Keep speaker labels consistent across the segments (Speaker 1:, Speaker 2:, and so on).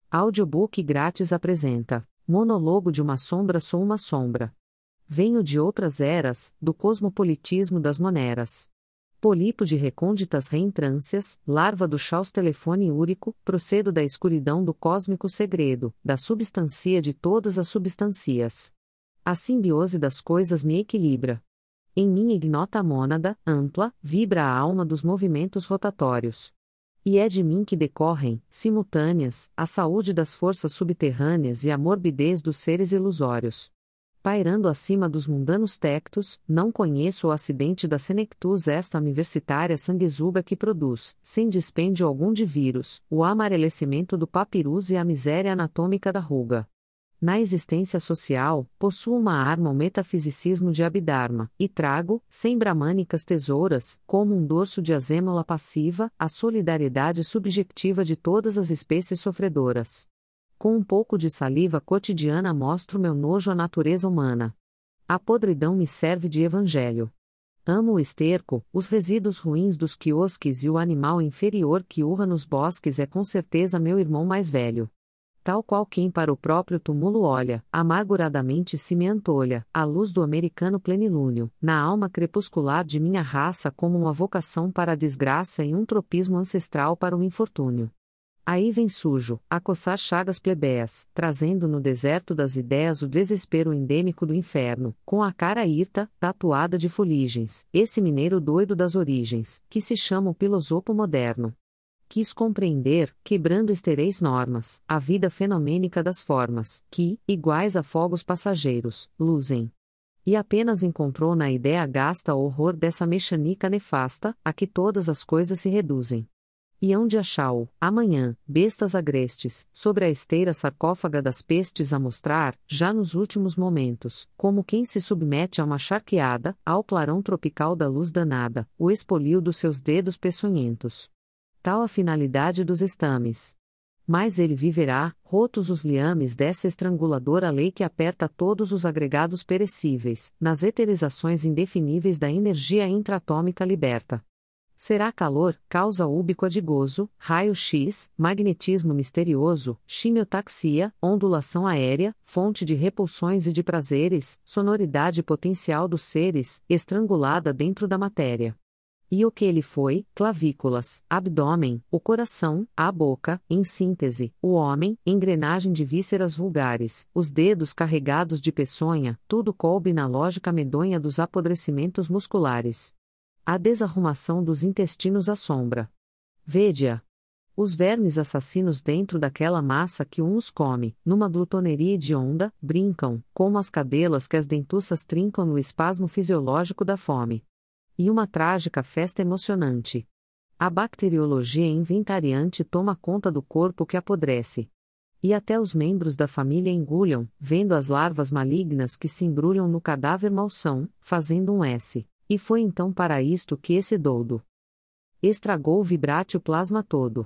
Speaker 1: Audiobook grátis apresenta Monólogo de uma sombra. Sou uma sombra. Venho de outras eras, do cosmopolitismo das moneras. Polipo de recônditas reentrâncias, larva do chaos telefone úrico, procedo da escuridão do cósmico segredo, da substancia de todas as substancias. A simbiose das coisas me equilibra. Em minha ignota mônada, ampla, vibra a alma dos movimentos rotatórios. E é de mim que decorrem, simultâneas, a saúde das forças subterrâneas e a morbidez dos seres ilusórios. Pairando acima dos mundanos tectos, não conheço o acidente da senectus, esta universitária sanguessuga que produz, sem dispêndio algum de vírus, o amarelecimento do papirus e a miséria anatômica da ruga. Na existência social, possuo uma arma, o metafisicismo de Abhidharma, e trago, sem bramânicas tesouras, como um dorso de azêmola passiva, a solidariedade subjetiva de todas as espécies sofredoras. Com um pouco de saliva cotidiana mostro meu nojo à natureza humana. A podridão me serve de evangelho. Amo o esterco, os resíduos ruins dos quiosques e o animal inferior que urra nos bosques é com certeza meu irmão mais velho. Tal qual quem para o próprio túmulo olha, amarguradamente se me antolha, a luz do americano plenilúnio, na alma crepuscular de minha raça como uma vocação para a desgraça e um tropismo ancestral para o infortúnio. Aí vem sujo, a coçar chagas plebéias, trazendo no deserto das ideias o desespero endêmico do inferno, com a cara hirta, tatuada de fuligens, esse mineiro doido das origens, que se chama o filosopo moderno. Quis compreender, quebrando estereis normas, a vida fenomênica das formas, que, iguais a fogos passageiros, luzem. E apenas encontrou na ideia gasta o horror dessa mexanica nefasta, a que todas as coisas se reduzem. E hão de achá-o, amanhã, bestas agrestes, sobre a esteira sarcófaga das pestes a mostrar, já nos últimos momentos, como quem se submete a uma charqueada, ao clarão tropical da luz danada, o expolio dos seus dedos peçonhentos. Tal a finalidade dos estames. Mas ele viverá, rotos os liames dessa estranguladora lei que aperta todos os agregados perecíveis, nas eterizações indefiníveis da energia intraatômica liberta. Será calor, causa úbiqua de gozo, raio-x, magnetismo misterioso, chimiotaxia, ondulação aérea, fonte de repulsões e de prazeres, sonoridade potencial dos seres, estrangulada dentro da matéria. E o que ele foi, clavículas, abdômen, o coração, a boca, em síntese, o homem, engrenagem de vísceras vulgares, os dedos carregados de peçonha, tudo coube na lógica medonha dos apodrecimentos musculares. A desarrumação dos intestinos assombra. Vede-a. Os vermes assassinos dentro daquela massa que um os come, numa glutoneria hedionda, brincam, como as cadelas que as dentuças trincam no espasmo fisiológico da fome. E uma trágica festa emocionante. A bacteriologia inventariante toma conta do corpo que apodrece. E até os membros da família engulham, vendo as larvas malignas que se embrulham no cadáver malsão, fazendo um S. E foi então para isto que esse doudo estragou o vibrátil plasma todo.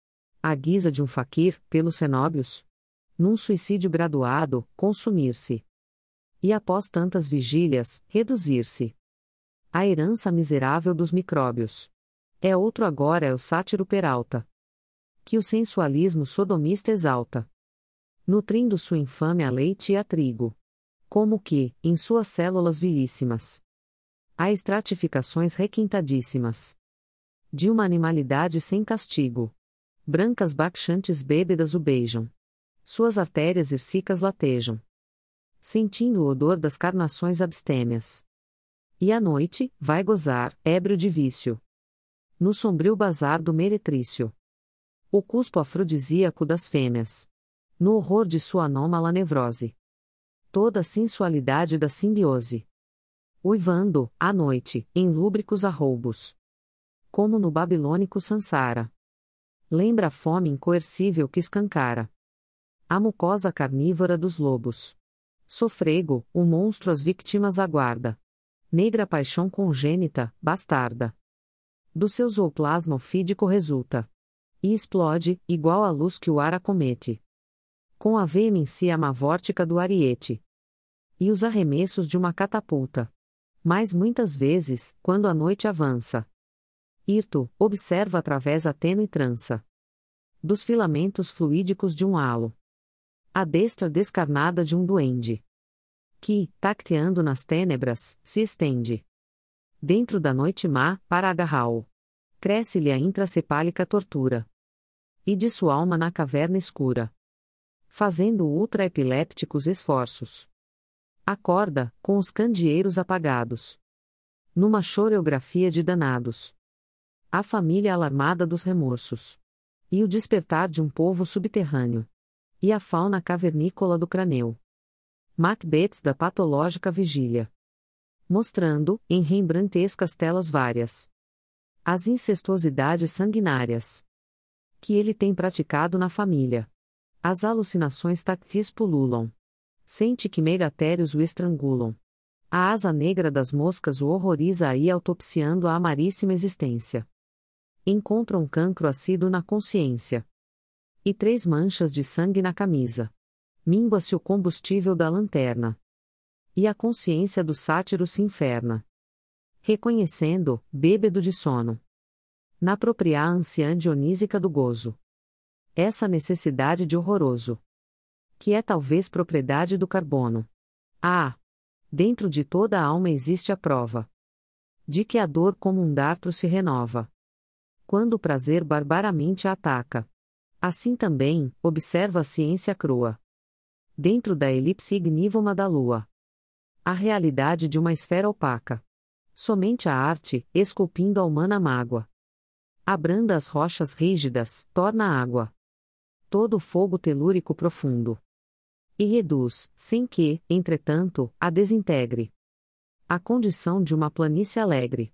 Speaker 1: À guisa de um faquir, pelos cenóbios. Num suicídio graduado, consumir-se. E após tantas vigílias, reduzir-se. A herança miserável dos micróbios. É outro agora, é o sátiro Peralta. Que o sensualismo sodomista exalta. Nutrindo sua infâmia a leite e a trigo. Como que, em suas células vilíssimas, há estratificações requintadíssimas. De uma animalidade sem castigo. Brancas baixantes bêbedas o beijam. Suas artérias hirsicas latejam. Sentindo o odor das carnações abstêmias. E à noite, vai gozar, ébrio de vício. No sombrio bazar do meretrício. O cuspo afrodisíaco das fêmeas. No horror de sua anômala nevrose. Toda a sensualidade da simbiose. Uivando, à noite, em lúbricos arroubos. Como no babilônico Sansara. Lembra a fome incoercível que escancara. A mucosa carnívora dos lobos. Sofrego, o monstro as vítimas aguarda. Negra paixão congênita, bastarda. Do seu zooplasma ofídico resulta. E explode, igual à luz que o ar acomete. Com a veemência amavórtica do ariete. E os arremessos de uma catapulta. Mas muitas vezes, quando a noite avança. Hirto, observa através a tênue trança. dos filamentos fluídicos de um halo. A destra descarnada de um duende. Que, tacteando nas tênebras, se estende. Dentro da noite má, para agarrá-lo. Cresce-lhe a intracepálica tortura. E de sua alma na caverna escura. Fazendo ultraepilépticos esforços. Acorda, com os candeeiros apagados. Numa choreografia de danados. A família alarmada dos remorsos. E o despertar de um povo subterrâneo. E a fauna cavernícola do craneu. Macbeths da patológica vigília. Mostrando, em rembrandtescas telas várias, as incestuosidades sanguinárias que ele tem praticado na família. As alucinações tácteis pululam. Sente que megatérios o estrangulam. A asa negra das moscas o horroriza aí autopsiando a amaríssima existência. Encontra um cancro assíduo na consciência. E 3 manchas de sangue na camisa. Mingua-se o combustível da lanterna. E a consciência do sátiro se inferna. Reconhecendo, bêbedo de sono. Na propriá anciã dionísica do gozo. Essa necessidade de horroroso. Que é talvez propriedade do carbono. Ah! Dentro de toda a alma existe a prova. De que a dor como um dartro se renova. Quando o prazer barbaramente a ataca. Assim também, observa a ciência crua. Dentro da elipse ignívoma da lua. A realidade de uma esfera opaca. Somente a arte, esculpindo a humana mágoa. Abranda as rochas rígidas, torna água. Todo o fogo telúrico profundo. E reduz, sem que, entretanto, a desintegre. A condição de uma planície alegre.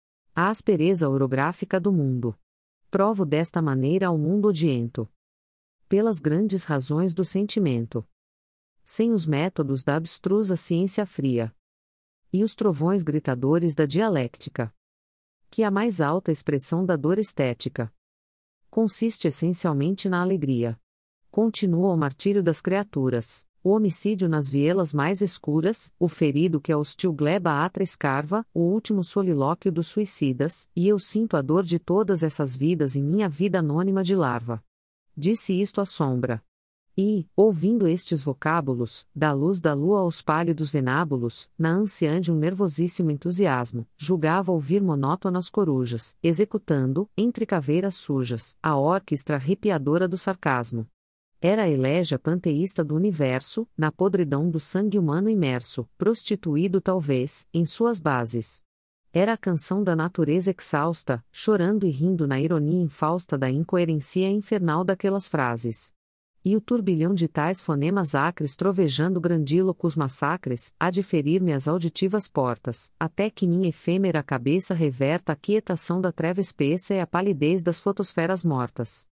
Speaker 1: A aspereza orográfica do mundo. Provo desta maneira ao mundo odiento. Pelas grandes razões do sentimento. Sem os métodos da abstrusa ciência fria. E os trovões gritadores da dialéctica. Que a mais alta expressão da dor estética consiste essencialmente na alegria. Continua o martírio das criaturas, o homicídio nas vielas mais escuras, o ferido que a hostil gleba atra escarva, o último solilóquio dos suicidas, e eu sinto a dor de todas essas vidas em minha vida anônima de larva. Disse isto à sombra. E, ouvindo estes vocábulos, da luz da lua aos pálidos venábulos, na ânsia de um nervosíssimo entusiasmo, julgava ouvir monótonas corujas, executando, entre caveiras sujas, a orquestra arrepiadora do sarcasmo. Era a elégia panteísta do universo, na podridão do sangue humano imerso, prostituído talvez, em suas bases. Era a canção da natureza exausta, chorando e rindo na ironia infausta da incoerência infernal daquelas frases. E o turbilhão de tais fonemas acres trovejando grandílocos massacres, há de ferir-me as auditivas portas, até que minha efêmera cabeça reverta a quietação da treva espessa e a palidez das fotosferas mortas.